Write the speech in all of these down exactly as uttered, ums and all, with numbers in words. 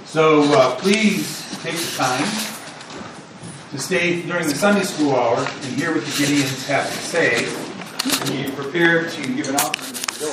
So uh, please take the time to stay during the Sunday school hour and hear what the Gideons have to say. And be prepared to give an offering at the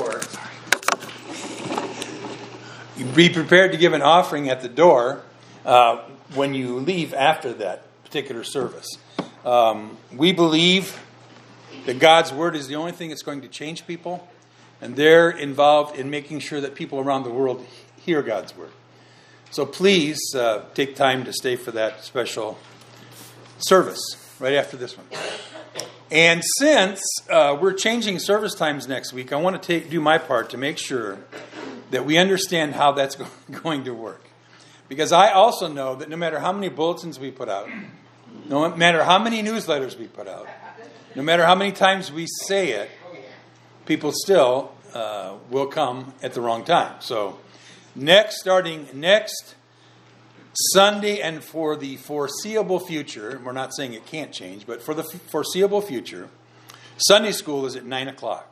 door. Be prepared to give an offering at the door uh, when you leave after that particular service. Um, we believe that God's Word is the only thing that's going to change people. And they're involved in making sure that people around the world hear God's Word. So please uh, take time to stay for that special service right after this one. And since uh, we're changing service times next week, I want to take, do my part to make sure that we understand how that's going to work. Because I also know that no matter how many bulletins we put out, no matter how many newsletters we put out, no matter how many times we say it, people still uh, will come at the wrong time. So next, starting next Sunday and for the foreseeable future, we're not saying it can't change, but for the foreseeable future, Sunday school is at nine o'clock.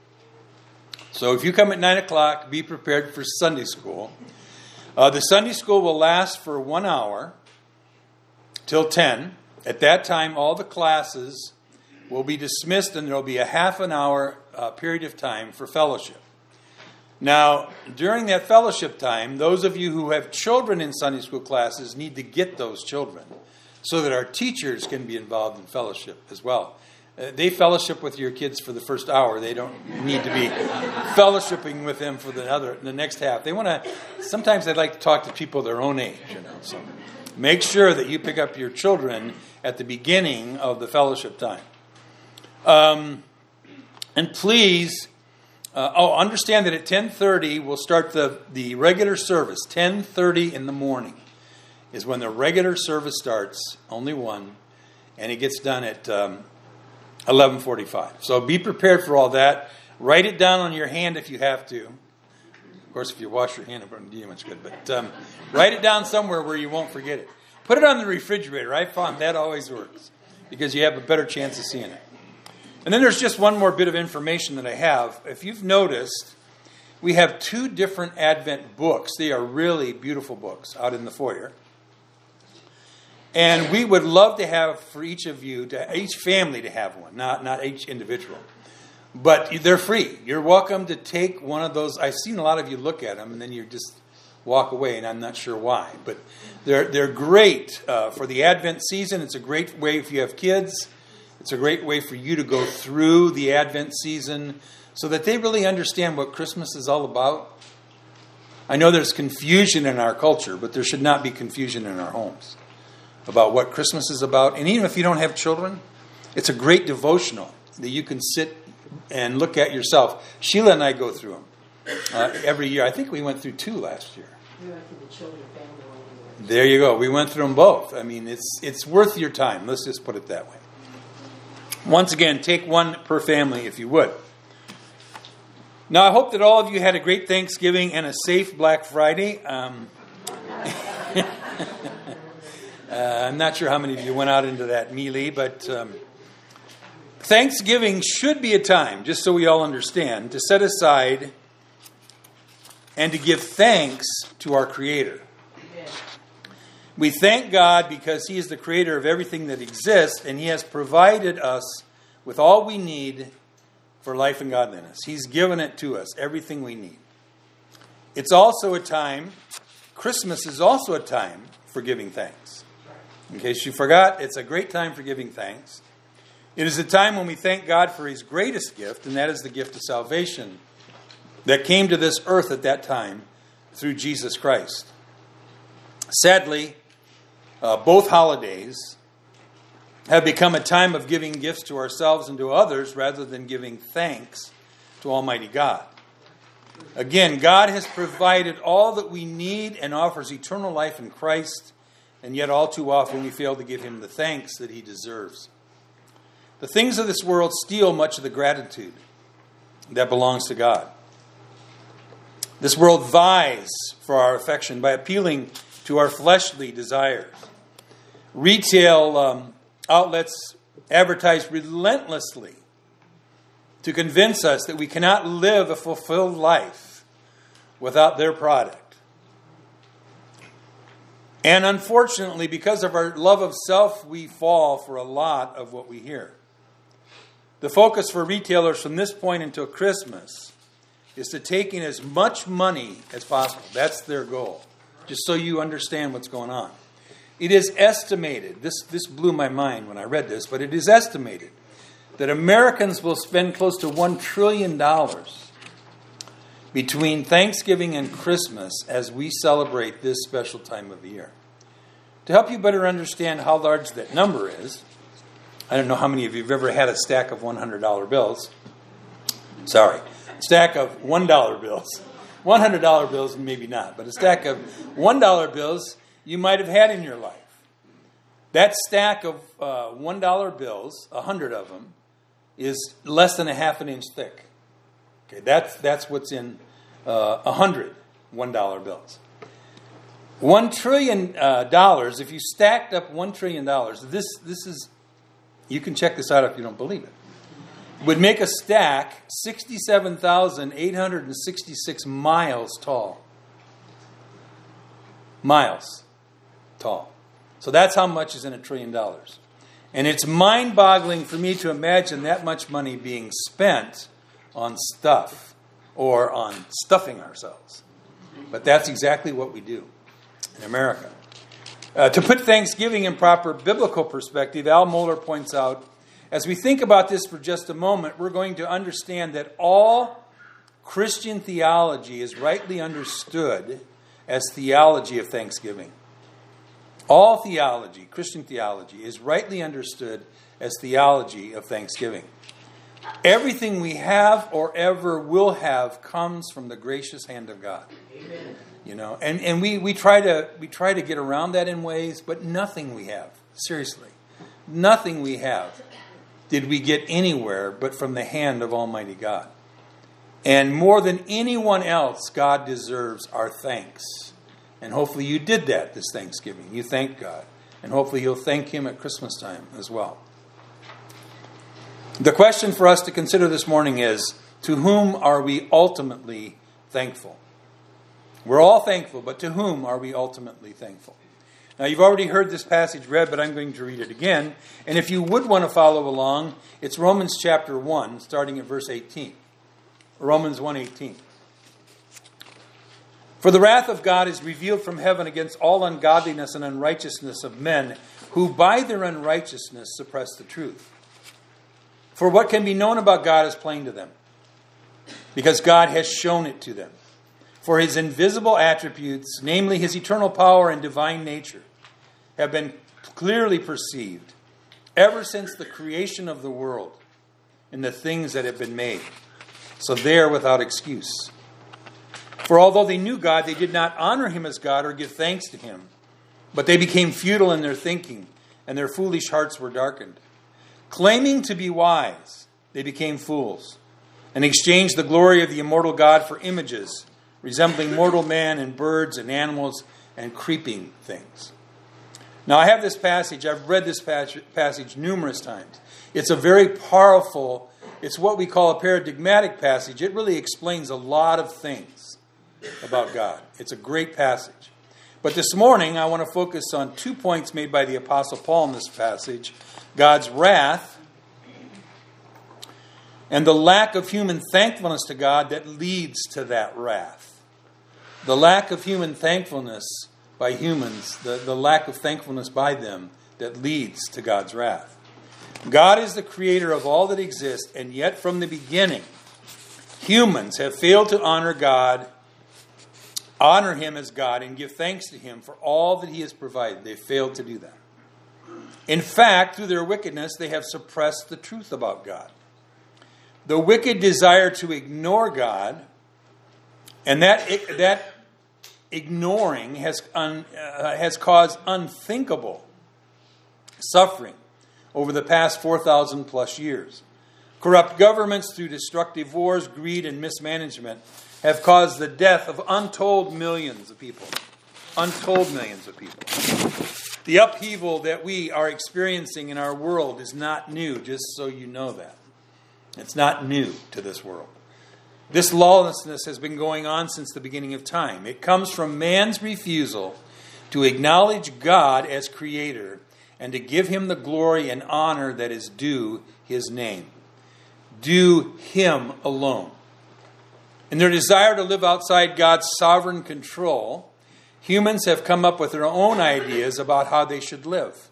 So if you come at nine o'clock, be prepared for Sunday school. Uh, the Sunday school will last for one hour till ten. At that time, all the classes will be dismissed and there will be a half an hour uh, period of time for fellowship. Now, during that fellowship time, those of you who have children in Sunday school classes need to get those children so that our teachers can be involved in fellowship as well. Uh, they fellowship with your kids for the first hour. They don't need to be fellowshipping with them for the other, the next half. They want to. Sometimes they'd like to talk to people their own age, you know. So make sure that you pick up your children at the beginning of the fellowship time. Um, and please, uh, oh, understand that at ten thirty we'll start the, the regular service. ten thirty in the morning is when the regular service starts, only one, and it gets done at um, eleven forty-five. So be prepared for all that. Write it down on your hand if you have to. Of course, if you wash your hand, it wouldn't do you much good. But um, write it down somewhere where you won't forget it. Put it on the refrigerator. I found that always works because you have a better chance of seeing it. And then there's just one more bit of information that I have. If you've noticed, we have two different Advent books. They are really beautiful books out in the foyer. And we would love to have for each of you, to each family to have one, not, not each individual. But they're free. You're welcome to take one of those. I've seen a lot of you look at them and then you just walk away, and I'm not sure why. But they're, they're great uh, for the Advent season. It's a great way if you have kids. It's a great way for you to go through the Advent season so that they really understand what Christmas is all about. I know there's confusion in our culture, but there should not be confusion in our homes about what Christmas is about. And even if you don't have children, it's a great devotional that you can sit and look at yourself. Sheila and I go through them uh, every year. I think we went through two last year. We went through the children family one. There you go. We went through them both. I mean, it's it's worth your time. Let's just put it that way. Once again, take one per family if you would. Now, I hope that all of you had a great Thanksgiving and a safe Black Friday. Um, uh, I'm not sure how many of you went out into that melee, but um, Thanksgiving should be a time, just so we all understand, to set aside and to give thanks to our Creator. We thank God because He is the creator of everything that exists, and He has provided us with all we need for life and godliness. He's given it to us, everything we need. It's also a time, Christmas is also a time for giving thanks. In case you forgot, it's a great time for giving thanks. It is a time when we thank God for His greatest gift, and that is the gift of salvation that came to this earth at that time through Jesus Christ. Sadly, Uh, both holidays have become a time of giving gifts to ourselves and to others rather than giving thanks to Almighty God. Again, God has provided all that we need and offers eternal life in Christ, and yet all too often we fail to give Him the thanks that He deserves. The things of this world steal much of the gratitude that belongs to God. This world vies for our affection by appealing to our fleshly desires. Retail um, outlets advertise relentlessly to convince us that we cannot live a fulfilled life without their product. And unfortunately, because of our love of self, we fall for a lot of what we hear. The focus for retailers from this point until Christmas is to take in as much money as possible. That's their goal. Just so you understand what's going on. It is estimated, this, this blew my mind when I read this, but it is estimated that Americans will spend close to one trillion dollars between Thanksgiving and Christmas as we celebrate this special time of the year. To help you better understand how large that number is, I don't know how many of you have ever had a stack of one hundred dollar bills. Sorry, a stack of one dollar bills. one hundred dollar bills, maybe not, but a stack of one dollar bills you might have had in your life. That stack of uh, one dollar bills, a hundred of them, is less than a half an inch thick. Okay, that's that's what's in uh, a hundred one dollar bills. One trillion uh, dollars. If you stacked up one trillion dollars, this this is, you can check this out if you don't believe it, would make a stack sixty-seven thousand eight hundred sixty-six miles tall. Miles tall. So that's how much is in a trillion dollars. And it's mind-boggling for me to imagine that much money being spent on stuff or on stuffing ourselves. But that's exactly what we do in America. Uh, to put Thanksgiving in proper biblical perspective, Al Mohler points out, as we think about this for just a moment, we're going to understand that all Christian theology is rightly understood as theology of Thanksgiving. All theology, Christian theology, is rightly understood as theology of Thanksgiving. Everything we have or ever will have comes from the gracious hand of God. Amen. You know, and, and we, we try to we try to get around that in ways, but nothing we have, seriously, nothing we have did we get anywhere but from the hand of Almighty God. And more than anyone else, God deserves our thanks. And hopefully you did that this Thanksgiving. You thanked God. And hopefully you'll thank Him at Christmas time as well. The question for us to consider this morning is, to whom are we ultimately thankful? We're all thankful, but to whom are we ultimately thankful? Now, you've already heard this passage read, but I'm going to read it again. And if you would want to follow along, it's Romans chapter one, starting at verse eighteen. Romans one eighteen. For the wrath of God is revealed from heaven against all ungodliness and unrighteousness of men, who by their unrighteousness suppress the truth. For what can be known about God is plain to them, because God has shown it to them. For His invisible attributes, namely His eternal power and divine nature, have been clearly perceived ever since the creation of the world and the things that have been made. So they are without excuse. For although they knew God, they did not honor Him as God or give thanks to Him. But they became futile in their thinking, and their foolish hearts were darkened. Claiming to be wise, they became fools, and exchanged the glory of the immortal God for images, resembling mortal man and birds and animals and creeping things. Now I have this passage, I've read this passage numerous times. It's a very powerful, it's what we call a paradigmatic passage. It really explains a lot of things about God. It's a great passage. But this morning I want to focus on two points made by the Apostle Paul in this passage. God's wrath and the lack of human thankfulness to God that leads to that wrath. The lack of human thankfulness by humans, the, the lack of thankfulness by them that leads to God's wrath. God is the creator of all that exists, and yet from the beginning, humans have failed to honor God, honor Him as God, and give thanks to Him for all that He has provided. They failed to do that. In fact, through their wickedness, they have suppressed the truth about God. The wicked desire to ignore God, and that that ignoring has un, uh, has caused unthinkable suffering over the past four thousand plus years. Corrupt governments through destructive wars, greed, and mismanagement have caused the death of untold millions of people. Untold millions of people. The upheaval that we are experiencing in our world is not new, just so you know that. It's not new to this world. This lawlessness has been going on since the beginning of time. It comes from man's refusal to to acknowledge God as Creator and to give Him the glory and honor that is due His name. Due Him alone. In their desire to live outside God's sovereign control, humans have come up with their own ideas about how they should live.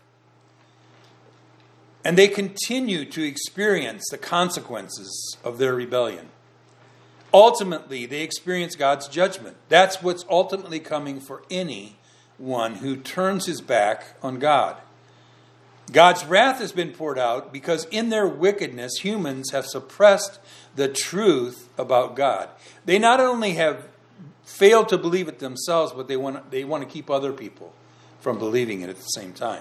And they continue to experience the consequences of their rebellion. Ultimately, they experience God's judgment. That's what's ultimately coming for anyone who turns his back on God. God's wrath has been poured out because in their wickedness, humans have suppressed the truth about God. They not only have failed to believe it themselves, but they want, they want to keep other people from believing it at the same time.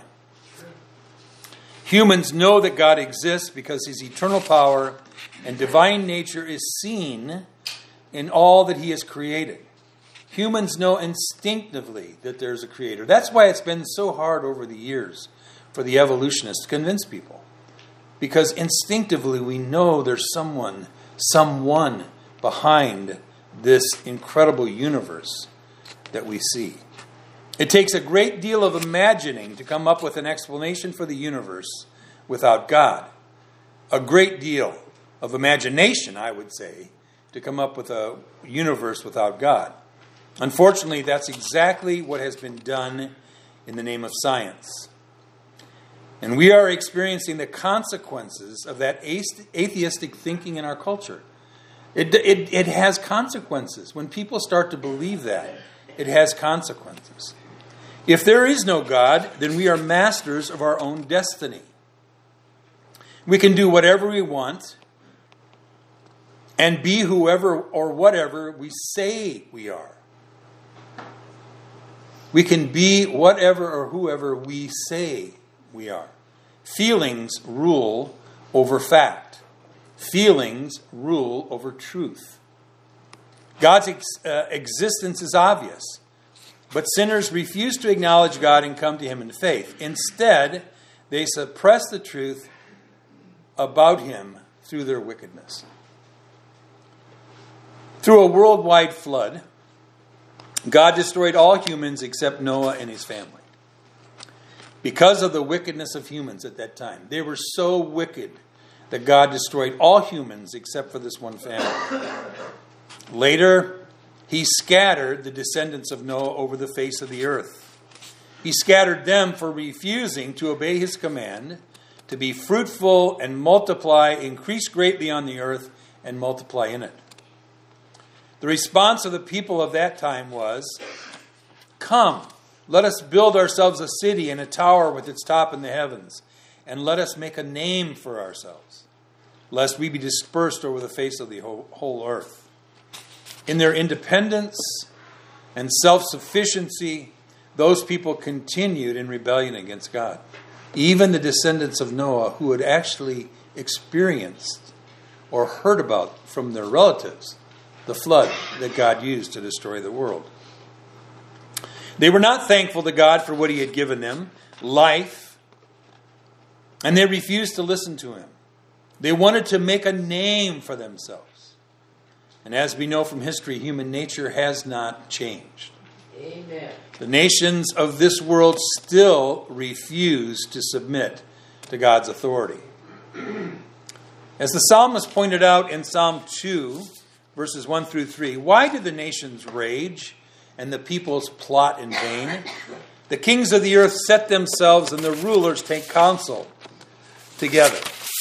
Humans know that God exists because His eternal power and divine nature is seen in all that He has created. Humans know instinctively that there's a Creator. That's why it's been so hard over the years for the evolutionists to convince people. Because instinctively we know there's someone, someone behind this incredible universe that we see. It takes a great deal of imagining to come up with an explanation for the universe without God. A great deal of imagination, I would say, to come up with a universe without God. Unfortunately, that's exactly what has been done in the name of science. And we are experiencing the consequences of that atheistic thinking in our culture. It, it, it has consequences. When people start to believe that, it has consequences. If there is no God, then we are masters of our own destiny. We can do whatever we want and be whoever or whatever we say we are. We can be whatever or whoever we say we are. Feelings rule over fact. Feelings rule over truth. God's ex- uh, existence is obvious, but sinners refuse to acknowledge God and come to Him in faith. Instead, they suppress the truth about Him through their wickedness. Through a worldwide flood, God destroyed all humans except Noah and his family. Because of the wickedness of humans at that time. They were so wicked that God destroyed all humans except for this one family. Later, He scattered the descendants of Noah over the face of the earth. He scattered them for refusing to obey His command to be fruitful and multiply, increase greatly on the earth, and multiply in it. The response of the people of that time was, "Come, let us build ourselves a city and a tower with its top in the heavens, and let us make a name for ourselves, lest we be dispersed over the face of the whole, whole earth." In their independence and self-sufficiency, those people continued in rebellion against God. Even the descendants of Noah, who had actually experienced or heard about from their relatives the flood that God used to destroy the world. They were not thankful to God for what He had given them, life, and they refused to listen to Him. They wanted to make a name for themselves. And as we know from history, human nature has not changed. Amen. The nations of this world still refuse to submit to God's authority. As the psalmist pointed out in Psalm two, verses one through three, why do the nations rage and the peoples plot in vain? The kings of the earth set themselves and the rulers take counsel together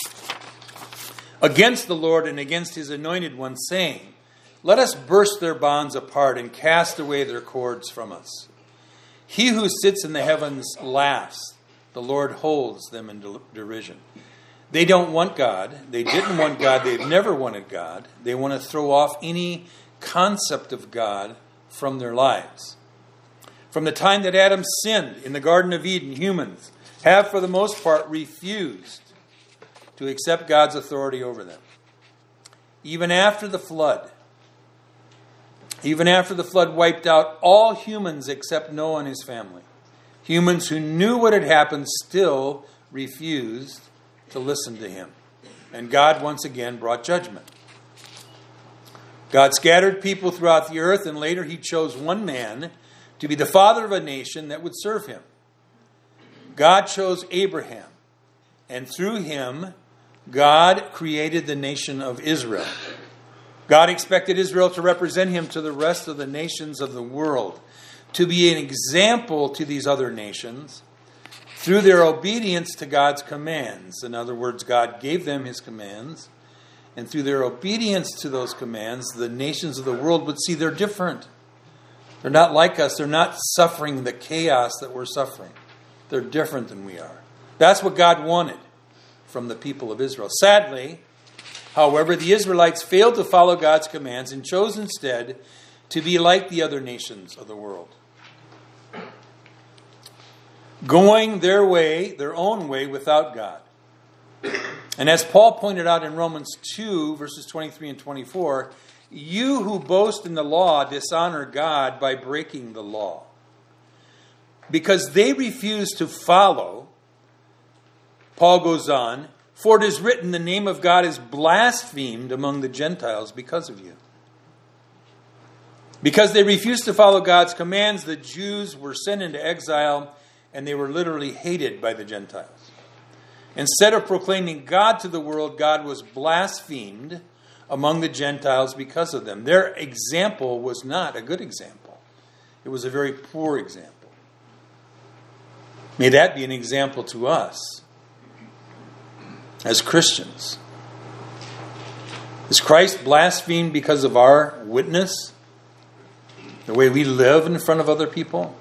against the Lord and against His anointed one, saying, "Let us burst their bonds apart and cast away their cords from us." He who sits in the heavens laughs. The Lord holds them in derision. They don't want God. They didn't want God. They've never wanted God. They want to throw off any concept of God from their lives. From the time that Adam sinned in the Garden of Eden, humans have, for the most part, refused to accept God's authority over them. Even after the flood, even after the flood wiped out all humans except Noah and his family, humans who knew what had happened still refused to listen to Him. And God once again brought judgment. God scattered people throughout the earth, and later He chose one man to be the father of a nation that would serve him. God chose Abraham, and through him, God created the nation of Israel. God expected Israel to represent him to the rest of the nations of the world, to be an example to these other nations through their obedience to God's commands. In other words, God gave them his commands, and through their obedience to those commands, the nations of the world would see they're different. They're not like us. They're not suffering the chaos that we're suffering. They're different than we are. That's what God wanted from the people of Israel. Sadly, however, the Israelites failed to follow God's commands and chose instead to be like the other nations of the world, going their way, their own way, without God. And as Paul pointed out in Romans two, verses twenty-three and twenty-four, you who boast in the law dishonor God by breaking the law. Because they refuse to follow, Paul goes on, for it is written, the name of God is blasphemed among the Gentiles because of you. Because they refused to follow God's commands, the Jews were sent into exile, and they were literally hated by the Gentiles. Instead of proclaiming God to the world, God was blasphemed among the Gentiles because of them. Their example was not a good example. It was a very poor example. May that be an example to us as Christians. Is Christ blasphemed because of our witness? The way we live in front of other people?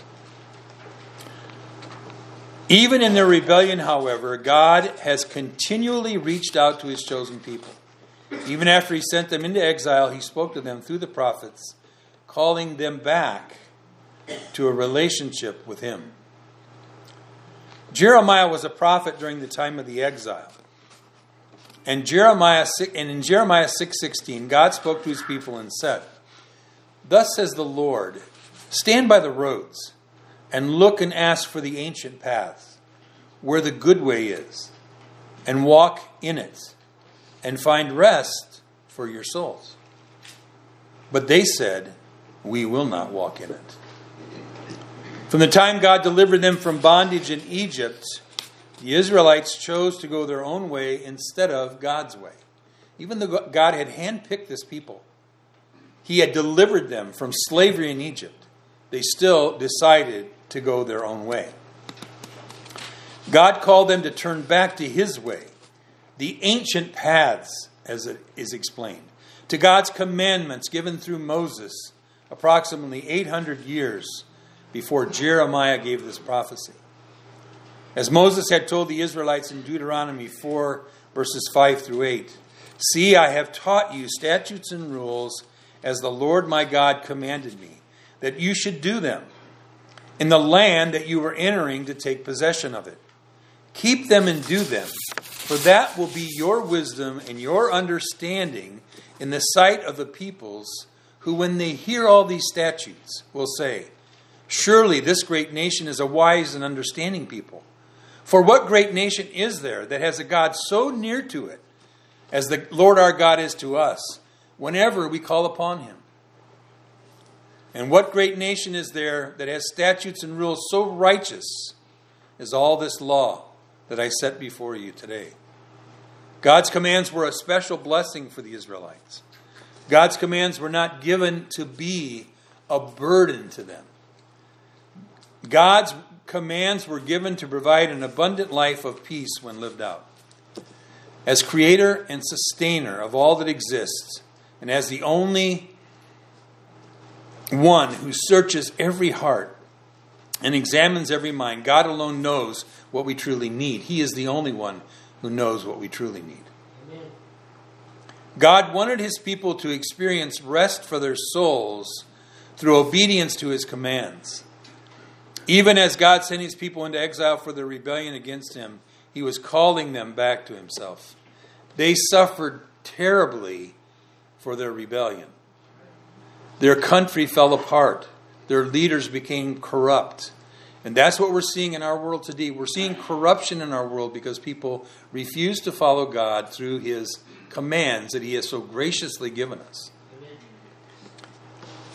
Even in their rebellion, however, God has continually reached out to his chosen people. Even after he sent them into exile, he spoke to them through the prophets, calling them back to a relationship with him. Jeremiah was a prophet during the time of the exile. And Jeremiah and in Jeremiah six sixteen, God spoke to his people and said, thus says the Lord, stand by the roads and look and ask for the ancient paths, where the good way is, and walk in it, and find rest for your souls. But they said, we will not walk in it. From the time God delivered them from bondage in Egypt, the Israelites chose to go their own way instead of God's way. Even though God had handpicked this people, he had delivered them from slavery in Egypt, they still decided to go their own way. God called them to turn back to his way, the ancient paths, as it is explained, to God's commandments given through Moses approximately eight hundred years before Jeremiah gave this prophecy. As Moses had told the Israelites in Deuteronomy four, verses five through eight, see, I have taught you statutes and rules as the Lord my God commanded me, that you should do them in the land that you were entering to take possession of it. Keep them and do them, for that will be your wisdom and your understanding in the sight of the peoples, who when they hear all these statutes will say, surely this great nation is a wise and understanding people. For what great nation is there that has a God so near to it as the Lord our God is to us whenever we call upon him? And what great nation is there that has statutes and rules so righteous as all this law that I set before you today? God's commands were a special blessing for the Israelites. God's commands were not given to be a burden to them. God's commands were given to provide an abundant life of peace when lived out. As creator and sustainer of all that exists, and as the only one who searches every heart and examines every mind, God alone knows what we truly need. He is the only one who knows what we truly need. Amen. God wanted his people to experience rest for their souls through obedience to his commands. Even as God sent his people into exile for their rebellion against him, he was calling them back to himself. They suffered terribly for their rebellion. Their country fell apart. Their leaders became corrupt. And that's what we're seeing in our world today. We're seeing corruption in our world because people refuse to follow God through his commands that he has so graciously given us.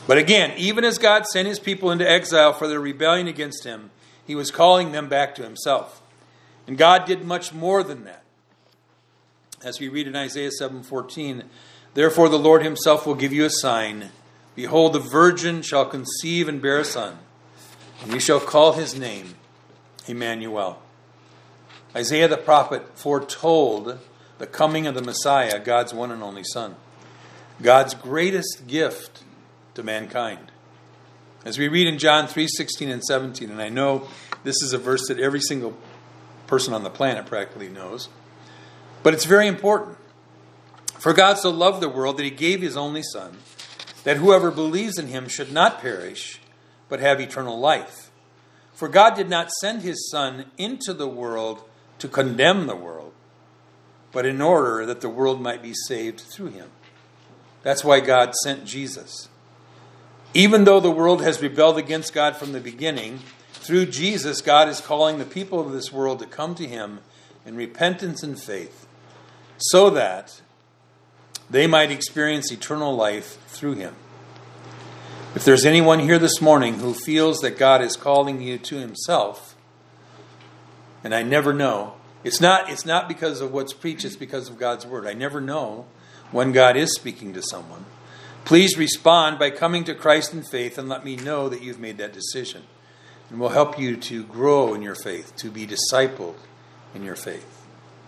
But again, even as God sent his people into exile for their rebellion against him, he was calling them back to himself. And God did much more than that. As we read in Isaiah seven fourteen, therefore the Lord himself will give you a sign. Behold, the virgin shall conceive and bear a son, and you shall call his name Emmanuel. Isaiah the prophet foretold the coming of the Messiah, God's one and only Son. God's greatest gift to mankind. As we read in John three sixteen and seventeen, and I know this is a verse that every single person on the planet practically knows, but it's very important. For God so loved the world that he gave his only Son, that whoever believes in him should not perish, but have eternal life. For God did not send his Son into the world to condemn the world, but in order that the world might be saved through him. That's why God sent Jesus. Even though the world has rebelled against God from the beginning, through Jesus, God is calling the people of this world to come to him in repentance and faith, so that they might experience eternal life through him. If there's anyone here this morning who feels that God is calling you to himself, and I never know, it's not, it's not because of what's preached, it's because of God's word. I never know when God is speaking to someone. Please respond by coming to Christ in faith and let me know that you've made that decision. And we'll help you to grow in your faith, to be discipled in your faith.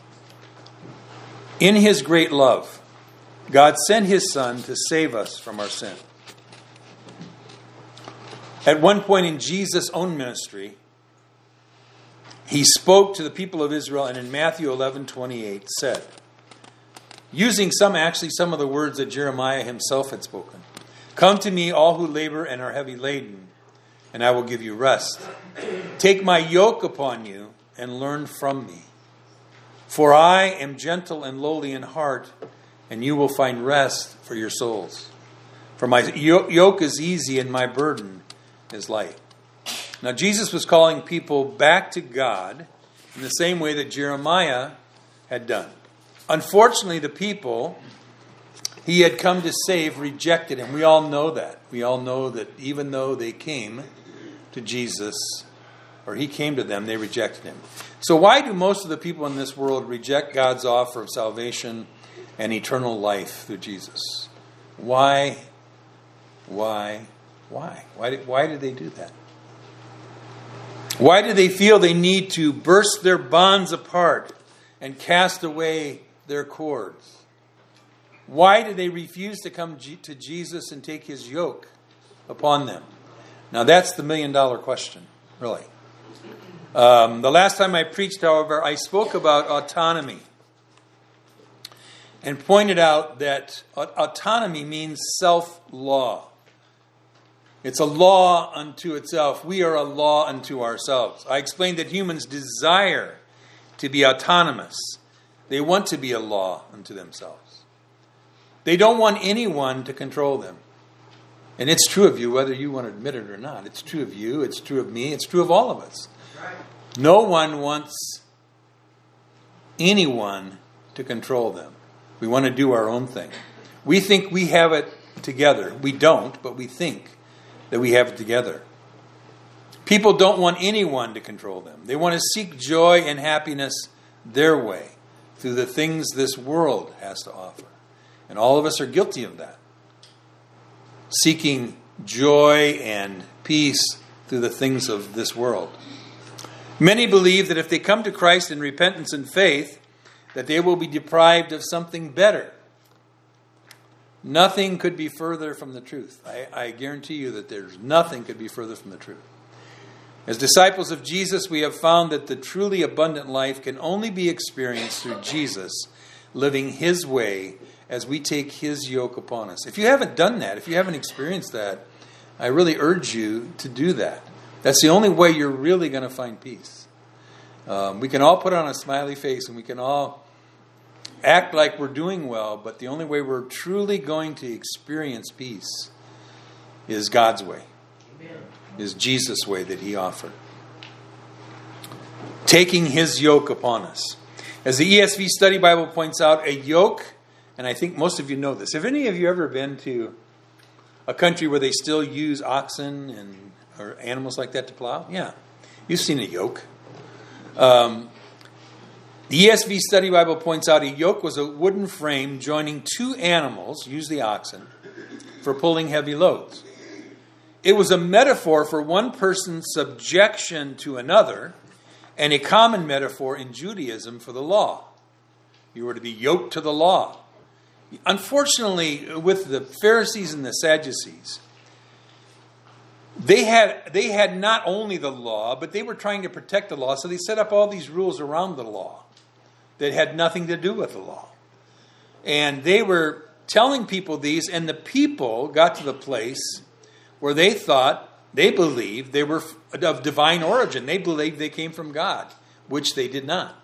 In his great love, God sent his Son to save us from our sin. At one point in Jesus' own ministry, he spoke to the people of Israel, and in Matthew eleven twenty-eight said, using some, actually some of the words that Jeremiah himself had spoken, come to me, all who labor and are heavy laden, and I will give you rest. Take my yoke upon you and learn from me. For I am gentle and lowly in heart, and you will find rest for your souls. For my yoke is easy and my burden is light. Now, Jesus was calling people back to God in the same way that Jeremiah had done. Unfortunately, the people he had come to save rejected him. We all know that. We all know that even though they came to Jesus, or he came to them, they rejected him. So why do most of the people in this world reject God's offer of salvation and eternal life through Jesus? Why? Why? Why? Why did, why did they do that? Why do they feel they need to burst their bonds apart and cast away their cords? Why do they refuse to come to Jesus and take his yoke upon them? Now that's the million dollar question, really. Um, the last time I preached, however, I spoke about autonomy and pointed out that autonomy means self-law. It's a law unto itself. We are a law unto ourselves. I explained that humans desire to be autonomous. They want to be a law unto themselves. They don't want anyone to control them. And it's true of you, whether you want to admit it or not. It's true of you. It's true of me. It's true of all of us. No one wants anyone to control them. We want to do our own thing. We think we have it together. We don't, but we think that we have it together. People don't want anyone to control them. They want to seek joy and happiness their way through the things this world has to offer. And all of us are guilty of that. Seeking joy and peace through the things of this world. Many believe that if they come to Christ in repentance and faith, that they will be deprived of something better. Nothing could be further from the truth. I, I guarantee you that there's nothing could be further from the truth. As disciples of Jesus, we have found that the truly abundant life can only be experienced through Jesus, living his way as we take his yoke upon us. If you haven't done that, if you haven't experienced that, I really urge you to do that. That's the only way you're really going to find peace. Um, we can all put on a smiley face and we can all act like we're doing well, but the only way we're truly going to experience peace is God's way. Amen. Is Jesus' way that he offered. Taking his yoke upon us. As the E S V Study Bible points out, a yoke, and I think most of you know this. Have any of you ever been to a country where they still use oxen and or animals like that to plow? Yeah. You've seen a yoke. Um, the E S V Study Bible points out a yoke was a wooden frame joining two animals, usually oxen, for pulling heavy loads. It was a metaphor for one person's subjection to another, and a common metaphor in Judaism for the law. You were to be yoked to the law. Unfortunately, with the Pharisees and the Sadducees, they had they had not only the law, but they were trying to protect the law, so they set up all these rules around the law that had nothing to do with the law. And they were telling people these, and the people got to the place where they thought, they believed they were of divine origin. They believed they came from God, which they did not.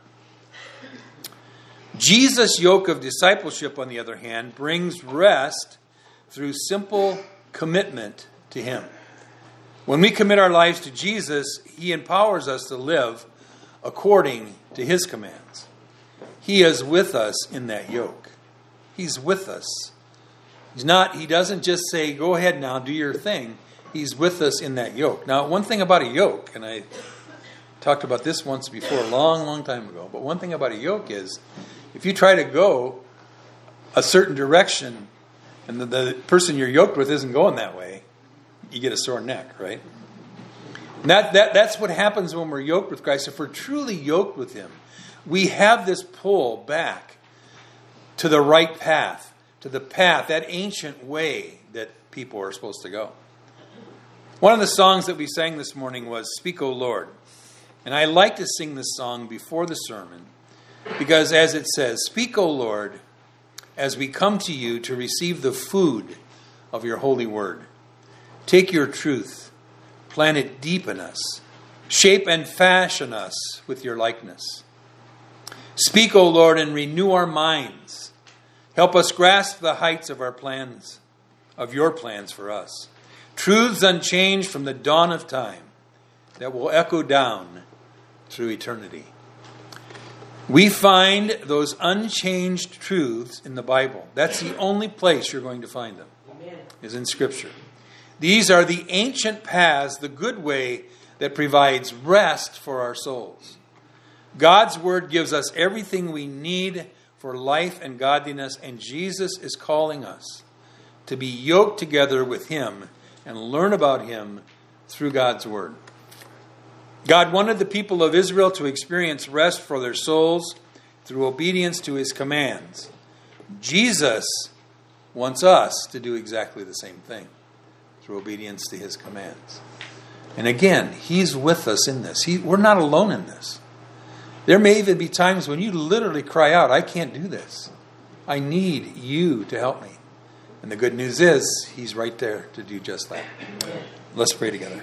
Jesus' yoke of discipleship, on the other hand, brings rest through simple commitment to Him. When we commit our lives to Jesus, He empowers us to live according to His commands. He is with us in that yoke. He's with us. He's not, He doesn't just say, go ahead now, do your thing. He's with us in that yoke. Now, one thing about a yoke, and I talked about this once before, a long, long time ago, but one thing about a yoke is, if you try to go a certain direction and the, the person you're yoked with isn't going that way, you get a sore neck, right? And that, that that's what happens when we're yoked with Christ. If we're truly yoked with Him, we have this pull back to the right path, to the path, that ancient way that people are supposed to go. One of the songs that we sang this morning was Speak, O Lord. And I like to sing this song before the sermon because, as it says, Speak, O Lord, as we come to you to receive the food of your holy word. Take your truth, plant it deep in us, shape and fashion us with your likeness. Speak, O Lord, and renew our minds. Help us grasp the heights of our plans, of your plans for us. Truths unchanged from the dawn of time that will echo down through eternity. We find those unchanged truths in the Bible. That's the only place you're going to find them, Amen. Is in Scripture. These are the ancient paths, the good way that provides rest for our souls. God's Word gives us everything we need for life and godliness, and Jesus is calling us to be yoked together with Him and learn about Him through God's Word. God wanted the people of Israel to experience rest for their souls through obedience to His commands. Jesus wants us to do exactly the same thing through obedience to His commands. And again, He's with us in this. He, we're not alone in this. There may even be times when you literally cry out, I can't do this. I need you to help me. And the good news is, He's right there to do just that. Let's pray together.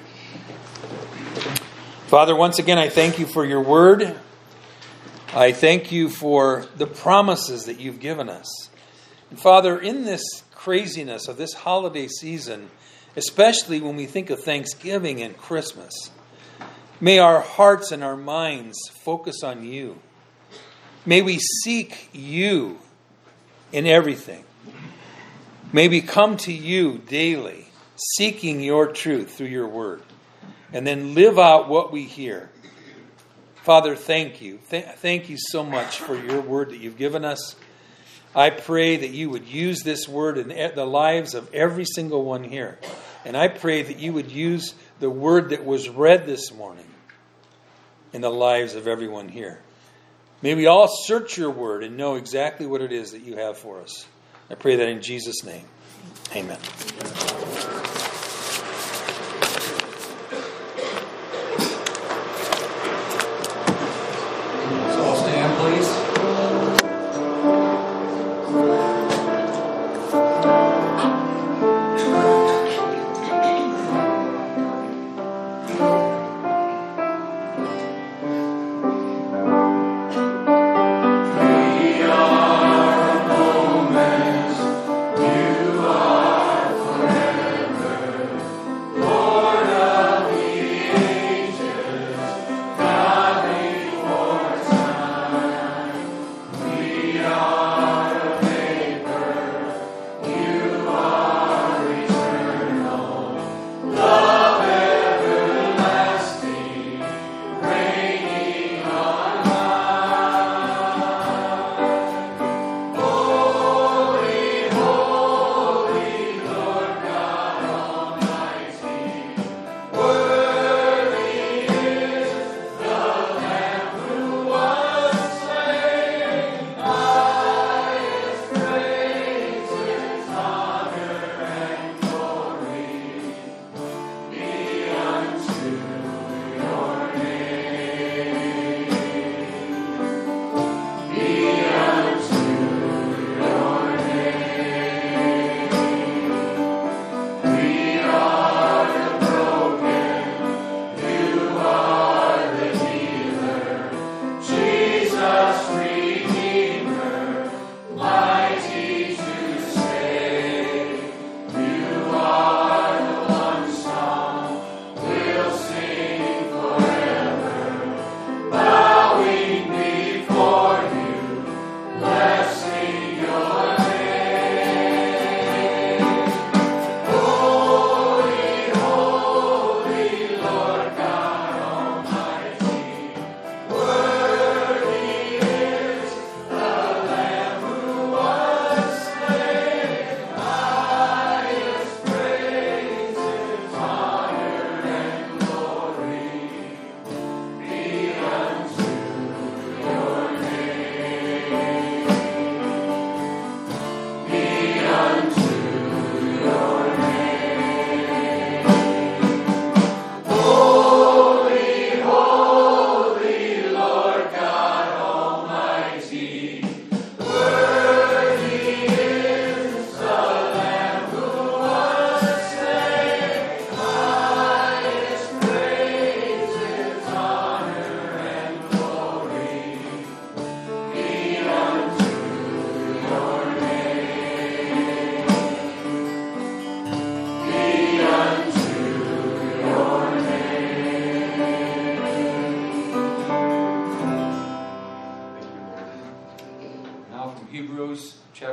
Father, once again, I thank you for your word. I thank you for the promises that you've given us. And Father, in this craziness of this holiday season, especially when we think of Thanksgiving and Christmas, may our hearts and our minds focus on you. May we seek you in everything. May we come to you daily, seeking your truth through your word, and then live out what we hear. Father, thank you. Th- thank you so much for your word that you've given us. I pray that you would use this word in the lives of every single one here. And I pray that you would use the word that was read this morning in the lives of everyone here. May we all search your word and know exactly what it is that you have for us. I pray that in Jesus' name. Amen. So I'll stand, please. Return.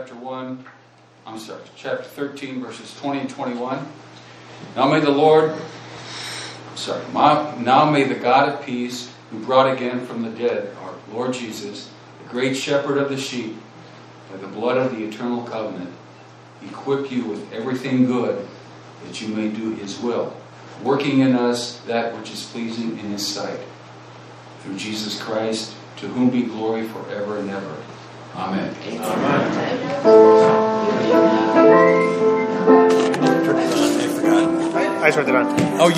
chapter one, I'm sorry, chapter thirteen, verses twenty and twenty-one. Now may the Lord, I'm sorry, my, now may the God of peace, who brought again from the dead our Lord Jesus, the great shepherd of the sheep, by the blood of the eternal covenant, equip you with everything good, that you may do his will, working in us that which is pleasing in his sight. Through Jesus Christ, to whom be glory forever and ever. Amen. I forgot. I turned it on. Oh,